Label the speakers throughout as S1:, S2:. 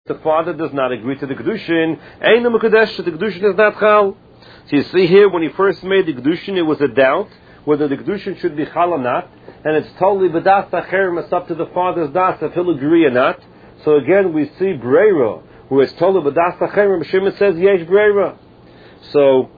S1: the father does not agree to the Kedushin, Eina Mekadesh, the Kedushin is not Chal. So you see here, when he first made the Kedushin, it was a doubt whether the Kedushin should be Chal or not, and it's totally B'das Acherim, it's up to the father's das if he'll agree or not. So again, we see Breira, where it's totally B'das Acherim, Shimon says Yesh Breira. So,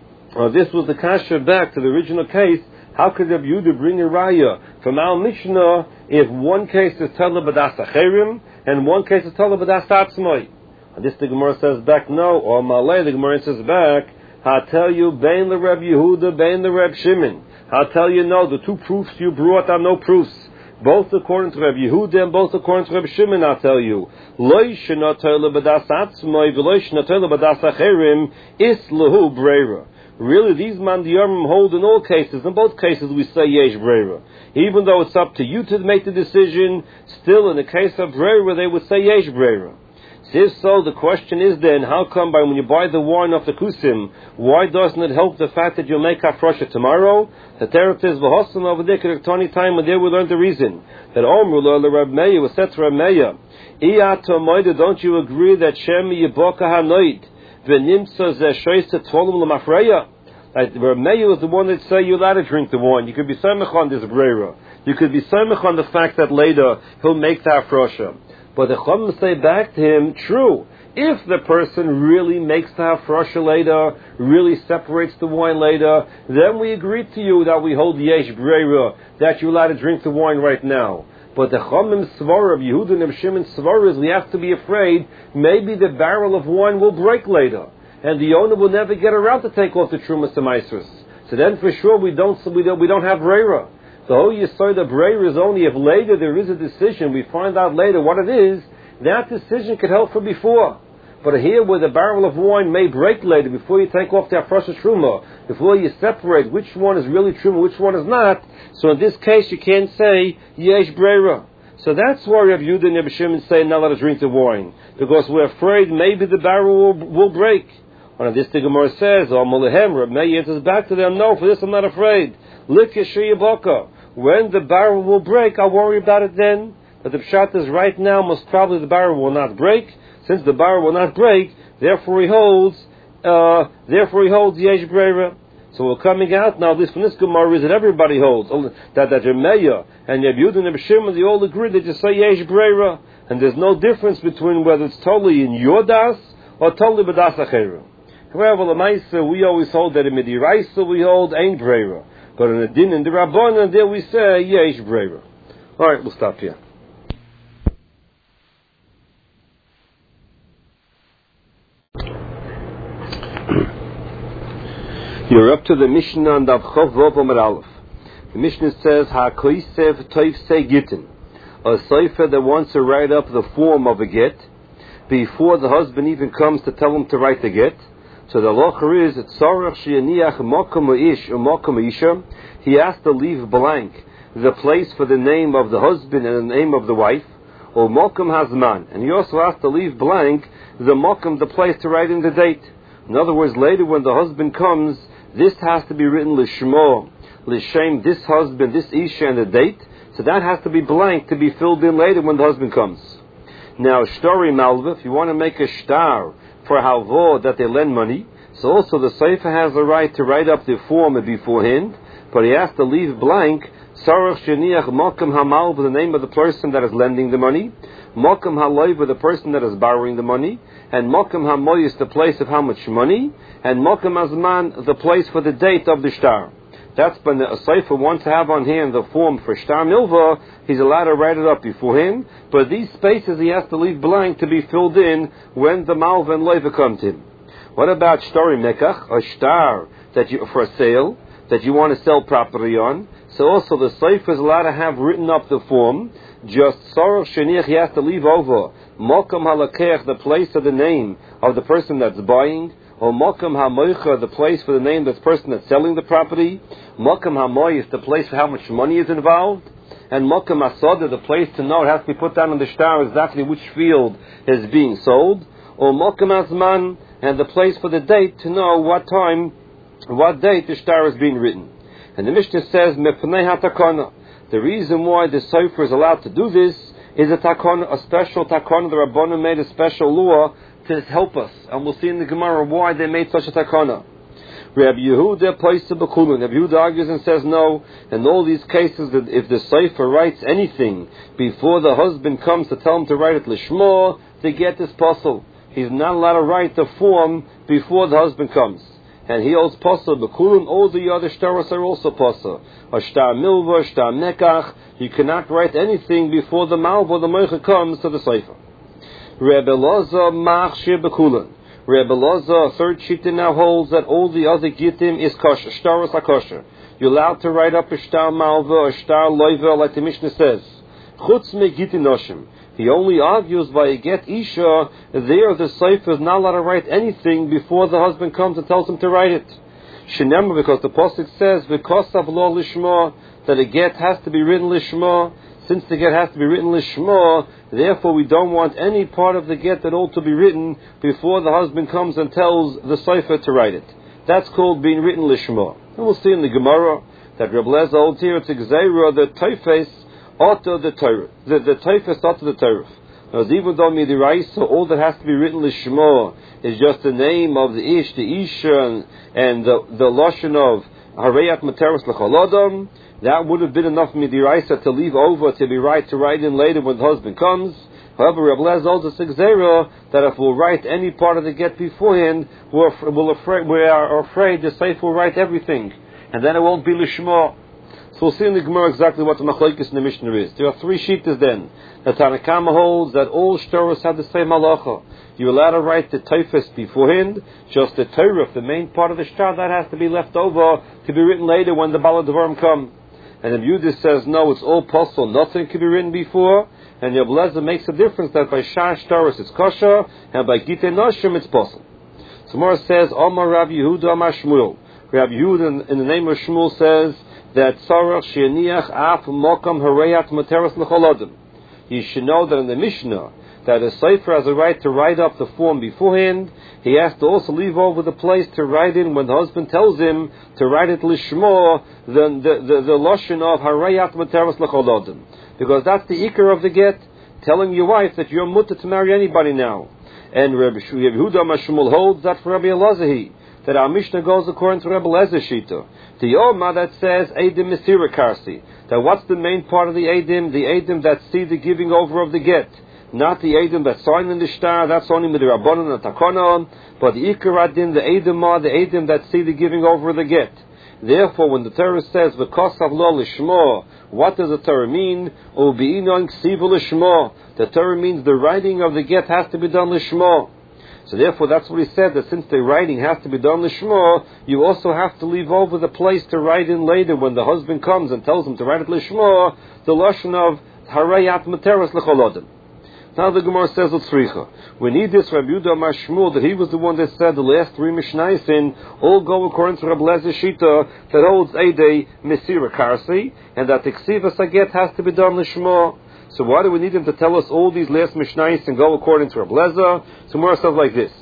S1: this was the kasha back to the original case. How could Rabbi Yehuda bring a raya from our Mishnah if one case is totally B'das Acherim, and one case is totally B'das Atzmai? And this the Gemara says back, no, or Malay, the Gemara says back, I'll tell you, Bein the Rabbi Yehuda, Bein the Rabbi Shimon. I'll tell you, no, the two proofs you brought are no proofs. Both according to Rabbi Yehuda and both according to Rabbi Shimon, I'll tell you. Loi shenatoyle b'das atzmai v'loi shenatoyle b'das acherim is lehu breira. Really, these mandiyamim hold in all cases. In both cases, we say yesh breira. Even though it's up to you to make the decision, still in the case of breira, they would say yesh breira. If so, the question is then, how come when you buy the wine off the kusim, why doesn't it help the fact that you'll make hafrosha tomorrow? The therapist is v'hosan over there, Kerektoni time, and there we learned the reason. That Omru le Rab Meir was set to Rab Meir. Iyato moida, don't you agree that Shem yiboka hanoid, v'nimtza zeh shoyse tolum l'mafreya? Rab Meir was the one that say you're allowed to drink the wine. You could be samech on this breira. You could be samech on the fact that later he'll make the hafrosha. But the Chum say back to him, true, if the person really makes the hafrosha later, really separates the wine later, then we agree to you that we hold yesh breira, that you're allowed to drink the wine right now. But the Chumim Svar of Yehuda and Shimon Svar is we have to be afraid maybe the barrel of wine will break later, and the owner will never get around to take off the Trumas and Maasros. So then for sure we don't have breira. The whole Yesod of Breira is only if later there is a decision, we find out later what it is, that decision could help for before. But here where the barrel of wine may break later, before you take off the Afrosha Truma, before you separate which one is really Truma, which one is not, so in this case you can't say Yesh Breira. So that's why Rabbi Yehuda and Rabbi Shimon say not let us drink the wine, because we're afraid maybe the barrel will break. And this the Gemara says, or Molehem, Rabbi Meir answers back to them, no, for this I'm not afraid. When the barrel will break, I'll worry about it then. But the pshat is right now, most probably the barrel will not break. Since the barrel will not break, therefore he holds yesh breira. So we're coming out now. This from this Gemara is that everybody holds that Remeya and Rabbi Yehuda and Rabbi Shimon, they all agree that you say yesh breira, and there's no difference between whether it's totally in your das or totally b'das acherim. However, l'maisa we always hold that in midiraisa we hold ein breira. But in the din and the rabbanon, there we say yesh breira. All right, we'll stop here. You're up to the Mishnah on Daf Chov Vav Amud Aleph. The Mishnah says HaKoisev Toif Se Gittin, a sofer that wants to write up the form of a get before the husband even comes to tell him to write the get. So the locher is tzarech sheyaniach makom ha'ish u'makom ha'isha. He has to leave blank the place for the name of the husband and the name of the wife, or makom hazman, and he also has to leave blank the makom, the place to write in the date. In other words, later when the husband comes, this has to be written lishmo, lishem, this husband, this isha, and the date. So that has to be blank to be filled in later when the husband comes. Now, shtori malva, if you want to make a shtar for halvo that they lend money, so also the sefer has the right to write up the form beforehand, but he has to leave blank sarach sheniach makam hamal, the name of the person that is lending the money, makam haloiv, the person that is borrowing the money, and makam hamoy is the place of how much money, and makam azman, the place for the date of the shtar. That's when a sefer wants to have on hand the form for shtar milva, he's allowed to write it up beforehand, but these spaces he has to leave blank to be filled in when the malva and loiva come to him. What about shtori mekach, a shtar that you for a sale that you want to sell property on? So also the sefer is allowed to have written up the form. Just sarach sheniach, he has to leave over makam halakech, the place of the name of the person that's buying, or makam hamoicha, the place for the name of the person that's selling the property. Makam hamoy is the place for how much money is involved, and makam asada, the place to know, it has to be put down on the shtar exactly which field is being sold, or makam azman, and the place for the date to know what time, what date the shtar is being written. And the Mishnah says mepnei hatakana, the reason why the sefer is allowed to do this is a takon, a special takon. The Rabbanim made a special law to help us, and we'll see in the Gemara why they made such a takana. Rabbi Yehuda plays to Bekulun. Rabbi Yehuda argues and says no. In all these cases, that if the Sefer writes anything before the husband comes to tell him to write it Lishma, the get is possible. He's not allowed to write the form before the husband comes. And he holds Pasal Bekulun. All the other shtaros are also Pasal. A shtar milva, shtar nekach. You cannot write anything before the malva, the moicha comes to the Sefer. Rebbe Loza machshir Bekulun. Rebbe Loza, a third shita now holds that all the other gittim is kosher. Shtaros are kosher. You're allowed to write up a shtar malva, a shtar loiva, like the Mishnah says. Chutz me gittin noshim. He only argues by a get isha. There, the Sefer is not allowed to write anything before the husband comes and tells him to write it. Shenemah, because the pasuk says v'kosav lo lishma, that a get has to be written lishma. Since the get has to be written lishma, therefore we don't want any part of the get at all to be written before the husband comes and tells the Sefer to write it. That's called being written lishma. And we'll see in the Gemara that Reb Lezer holds here it's Gzeira, the Teifes Otto the Torah. The Teifes Otto the Torah. Now, even though Midiraisa, all that has to be written lishma is just the name of the Ish, the Isha, and the Lashon of Harayat Materis L'Cholodom, that would have been enough Midiraisa to leave over to be right to write in later when the husband comes. However, Reb Lezer holds a Gzeira that if we'll write any part of the get beforehand, we are afraid the Sefer will write everything, and then it won't be lishma. So we'll see in the Gemara exactly what the machlokes in the Mishnah is. There are three shitas then. The Tanna Kama holds that all shtaros have the same halacha. You're allowed to write the Teifes beforehand, just the Torah, the main part of the shtar, that has to be left over to be written later when the Bala Devarim come. And the Yehuda says, no, it's all possible, nothing can be written before, and Reb Lezer makes a difference that by Shah Shtaros it's kosher, and by Gitei Noshim it's possible. So Gemara says, Omar Rabbi Yehuda Amar Shmuel. Rabbi Yehuda in the name of Shmuel says that Tzarach She'eniach Af Mokam Harayat Materis L'Chol. You should know that in the Mishnah, that a Sefer has a right to write up the form beforehand. He has to also leave over the place to write in when the husband tells him to write it lishmo, the lashon of harayat materos l'chol, because that's the ikar of the get, telling your wife that you're mutter to marry anybody now. And Rabbi Yehuda Mashmul holds that for Rabbi Elazar, that our Mishnah goes according to Rabbi Elazar Shita. The Yoma that says Eidim Mesira Karsi, that what's the main part of the Eidim? The Eidim that see the giving over of the get. Not the Eidim that sign in the shtar, that's only with the Rabbanon and Takonon, but the Ikar Adin, the Eidim are the Eidim that see the giving over of the get. Therefore, when the Torah says, V'kosav lo lishmo, what does the Torah mean? U'bi'inon ksivu lishmo. The Torah means the writing of the get has to be done lishmo. So therefore, that's what he said, that since the writing has to be done lishmo, you also have to leave over the place to write in later when the husband comes and tells him to write it lishmo, the lashon of harayat materos l'cholodim. Now the Gemara says L'tzricha. We need this Rabbi Yehuda Amar Shmuel, that he was the one that said the last three Mishnayos all go according to Rabbi Lezer Shita that holds Eidei Mesira Karsi, and that the Ksiva Saget has to be done Lishma. So why do we need him to tell us all these last Mishnayos and go according to Rabbi Lezer? So Gemara says like this.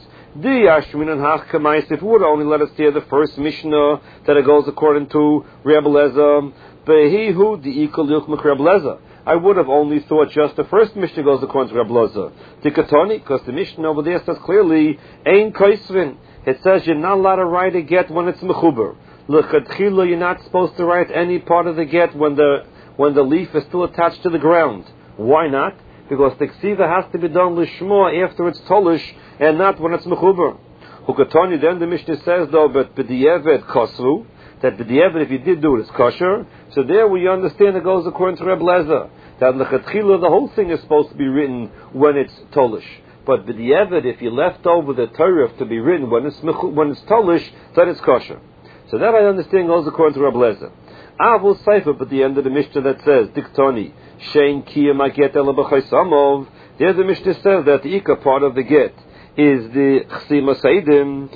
S1: If we would only let us hear the first Mishnah that it goes according to Rabbi Lezer, Behihu Di'ikol Yuchmak Rabbi Lezer. I would have only thought just the first Mishnah goes according to Rabbi Lezer. Tikatoni, because the Mishnah over there says clearly, Ein Koisvin. It says you're not allowed to write a get when it's mechuber. L'chadchila, you're not supposed to write any part of the get when the leaf is still attached to the ground. Why not? Because the ksiva has to be done lishma after it's tolish and not when it's mechuber. Hukatoni, then the Mishnah says though, but b'di'evet kosru, that b'di'evet, if you did do it, it's kosher. So there we understand it goes according to Reb Lezer, that l'chatchila, the whole thing is supposed to be written when it's tolish. But b'di'evet, if you left over the Torah to be written when it's tolish, then it's kosher. So that I understand goes according to Reb Lezer. Avul Seifer, but the end of the Mishnah that says, Diktoni, Shein Kiyam Aget Ela B'Chaisamov, there the Mishnah says that the Ika part of the get is the Chsima Seidim.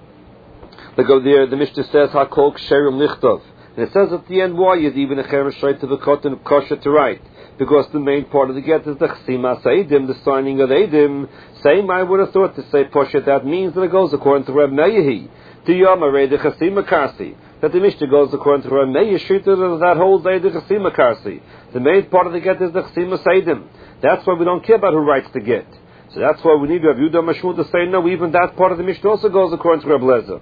S1: Go there, the Mishnah says, HaKol Ksherim Lichtov. And it says at the end, why is even a Cheresh right to the cotton kosher to write? Because the main part of the get is the Chsima Seidim, the signing of Eidim. Same I would have thought to say Poshet, that means that it goes according to Reb Meir. Tiyama the Chasima Karsi. That the Mishnah goes according to Ramei Yeshita that holds the Chasima Karsi. The main part of the get is the Chasima Seidim. That's why we don't care about who writes the get. So that's why we need Rav Yehuda Mashmul to say, no, even that part of the Mishnah also goes according to Reb Lezer.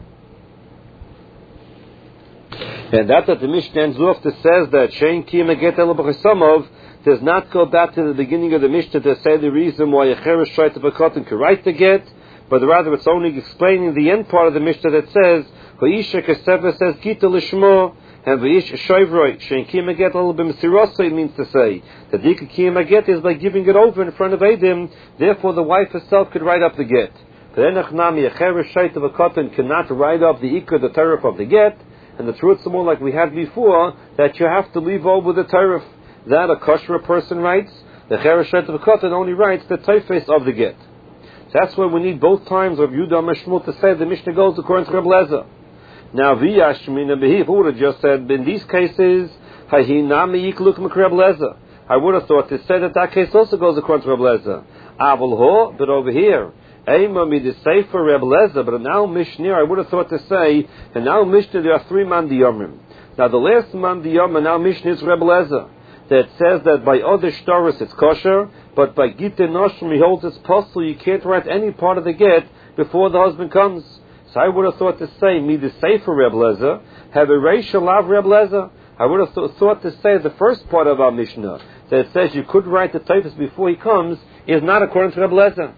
S1: And that the Mishnah ends off that says that Shein Kiyam Get El B'Chesamov does not go back to the beginning of the Mishnah to say the reason why a Cheresh Shait of a Cotton can write the get, but rather it's only explaining the end part of the Mishnah that says, V'isha Keseva says Gita Lishmo, and V'ish Shoivroi, Shein Kiyam Get El B'Mesirosai means to say that Dika Kiyam Get is by giving it over in front of Eidim, therefore the wife herself could write up the get. But Enachnami, a Cheresh Shait of a Cotton cannot write up the Ikar, the Tarif of the get, and the truth is more like we had before, that you have to leave over the Tarif. That a kosher person writes, the Cheresh Shait of a Cotton only writes the Taifes of the get. So that's why we need both times of Yehuda Mashmul to say the Mishnah goes according to Reb Lezer. Now, V'yashmina Behi, who would have just said, in these cases, Hahi Nami Yikluk Mek Reb Lezer. I would have thought to say that case also goes according to Reb Lezer. Aval Ho, but over here, Eima mi the Sefer Reb Lezer, but now Mishnah, I would have thought to say, and now Mishnah there are 3 mandiyomim. Now the last mandiyom, and now Mishnah is Reb Lezer, that says that by other shtaris it's kosher, but by Gita Noshim he holds it's possible you can't write any part of the get before the husband comes. So I would have thought to say, me the Sefer Reb Lezer, have a Reish Lav Reb Lezer. I would have thought to say the first part of our Mishnah, that it says you could write the typhus before he comes, is not according to Reb Lezer.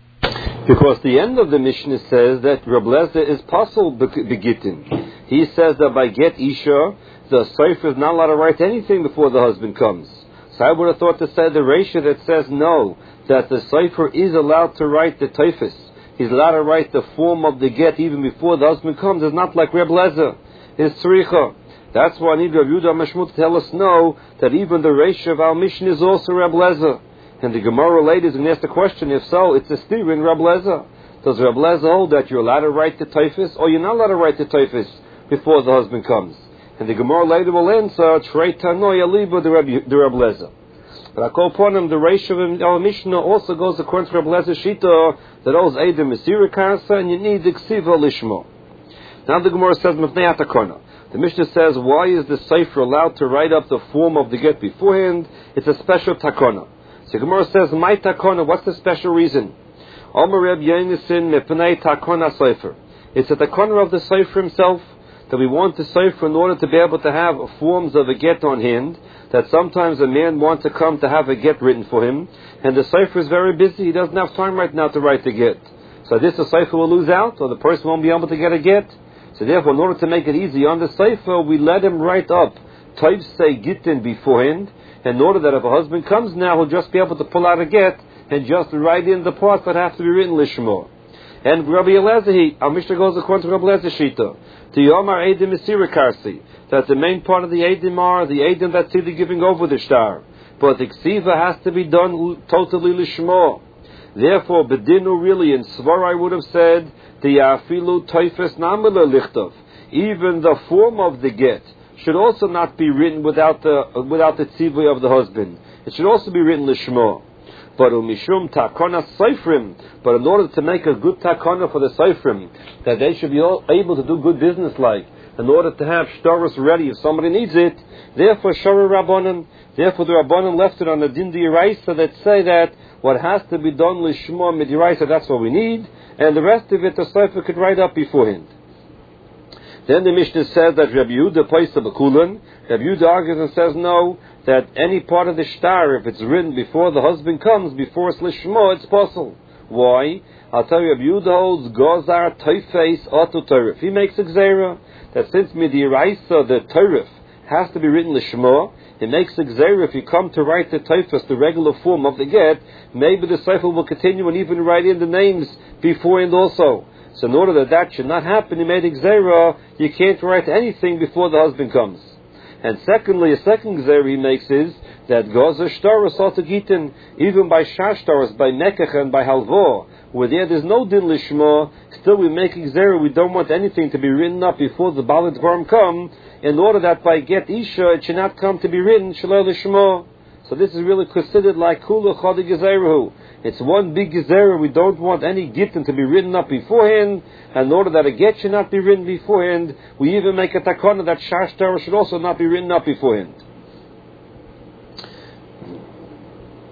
S1: Because the end of the Mishnah says that Reb Lezer is possible begitin. He says that by get Isha, the Sefer is not allowed to write anything before the husband comes. So I would have thought to say the ratio that says no, that the Sefer is allowed to write the typhus. He's allowed to write the form of the get even before the husband comes. It's not like Reb Lezer. It's Tzricha. That's why I need Rav Yehuda Mashmul to tell us no, that even the ratio of our Mishnah is also Reb Lezer. And the Gemara later is going to ask the question, if so, it's a steer in Reb Lezer. Does Reb Lezer hold that you're allowed to write the typhus, or you're not allowed to write the typhus before the husband comes? And the Gemara later will answer, Trei Tanoy Aliba the Reb Lezer. But I call upon him, the ratio of our Mishnah also goes according to Reb Lezer Shita, that those Eidim Mesira Karsa, and you need the Ksiva Lishmo. Now the Gemara says, Mefnei Atakona. The Mishnah says, why is the Sefer allowed to write up the form of the get beforehand? It's a special takona. So Gemara says, my takona, what's the special reason? Omer Reb Yonason Mefnei Takona Sefer. It's a takona of the Sefer himself, that we want the Sefer in order to be able to have forms of a get on hand, that sometimes a man wants to come to have a get written for him, and the Sefer is very busy, he doesn't have time right now to write the get. So this the Sefer will lose out, or the person won't be able to get a get. So therefore, in order to make it easy on the Sefer, we let him write up type say gittin beforehand, in order that if a husband comes now, he'll just be able to pull out a get and just write in the parts that have to be written lishmo. And Rabbi Elazar, our Mishnah goes according to Rabbi Elazar Shita, to Yomar Eidim Mesira Karsi, that the main part of the Eidim are the Eidim that's either giving over the star, but the Ksiva has to be done totally lishmo. Therefore, Bedinu really in Svar I would have said, the Afilu Taifes Namila Lichtov, even the form of the get should also not be written without the tzivui of the husband. It should also be written lishmo. But umishum takona seifrim. But in order to make a good takona for the seifrim, that they should be able to do good business like, in order to have shtaros ready if somebody needs it, therefore shara rabbanon. Therefore the rabbanon left it on the din d'iraisa that say that what has to be done lishmo midiraisa, that's what we need, and the rest of it the seifer could write up beforehand. Then the Mishnah says that Rabbi Yehuda plays the Bakulan. Rabbi Yehuda argues and says no, that any part of the shtar, if it's written before the husband comes, before it's lishmo, it's possible. Why? I'll tell you, Rabbi Yehuda holds Gozar Teifes Otu Torif. He makes a gzera that since Midiraisa, the Torif, has to be written lishmo, he makes a gzera if you come to write the Teifes, the regular form of the get, maybe the Sefer will continue and even write in the names beforehand also. So in order that should not happen, he made a gzera, you can't write anything before the husband comes. And secondly, a second gzera he makes is that gozer shtaros also gitin, even by shashtaros, by mekach and by halvo, where there's no din lishma, still we make a gzera, we don't want anything to be written up before the balad dvarim come, in order that by get isha, it should not come to be written shaloi lishma. So this is really considered like kula chadi gezerahu. It's one big gezerah. We don't want any gittin to be written up beforehand, and in order that a get should not be written beforehand, we even make a takana that shashtar should also not be written up beforehand.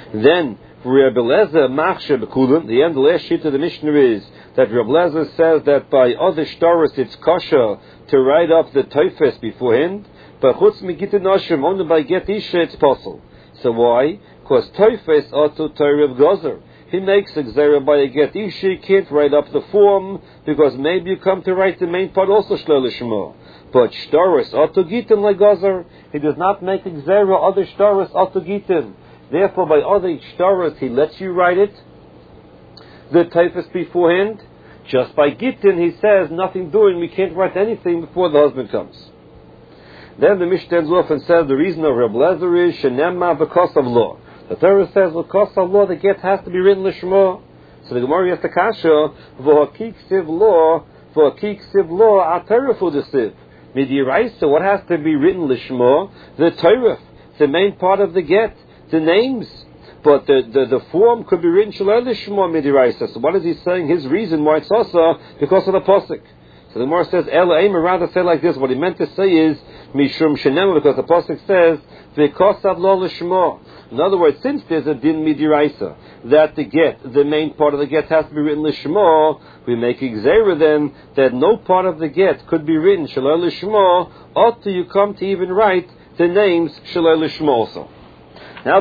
S1: Then, Rebbe Lezer Machshe Bekulim, the end, the last sheet of the Mishnah is that Rebbe Lezer says that by other shtaros it's kosher to write up the Teufes beforehand, but Chutz Megittin Noshim, only by Get Isha it's possible. So why? Because Teufes Otu Terev Gozer. He makes a Gzera by a Get Isha, he can't write up the form, because maybe you come to write the main part also Shlel Lishma. But shtaros Otu Gittin like Gozer, he does not make a Gzera other shtaros Otu Gittin. Therefore, by other shtaros, he lets you write it, the Teufes beforehand. Just by Gittin, he says, nothing doing, we can't write anything before the husband comes. Then the Mishnah ends off and says, the reason of Reb Lezer is, Shenema because of law. The Torah says, because of law, the get has to be written l'shmo. So the Gemara has to kasha, v'hakik siv law, atarafu d'siv. Midiraisa, what has to be written l'shmo? The Torah, the main part of the get. The names, but the form could be written Shalai Lishma Midiraisa. So what is he saying? His reason why it's also because of the pasuk. So the Gemara says Ela Eimer rather say like this. What he meant to say is Mishum Shenema, because the pasuk says V'kosav Lo Lishma. In other words, since there's a din Midiraisa that the main part of the get has to be written Lishma, we make Gzeira then that no part of the get could be written Shalai Lishma until you come to even write the names Shalai Lishma also.